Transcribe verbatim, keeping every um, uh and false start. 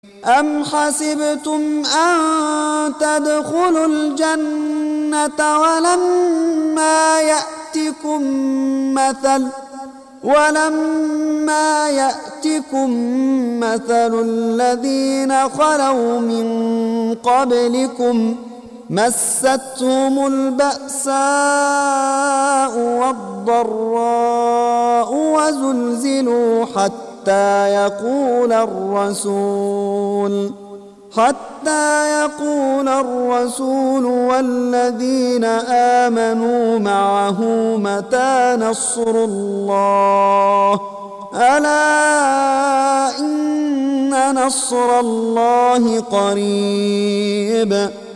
أم حسبتم أن تدخلوا الجنة ولما يأتكم مثل ولما يأتكم مثل الذين خلوا من قبلكم مستهم البأساء والضراء وزلزلوا حتى يقول الرسول حتى يقول الرسول والذين آمنوا معه متى نصر الله ألا إن نصر الله قريب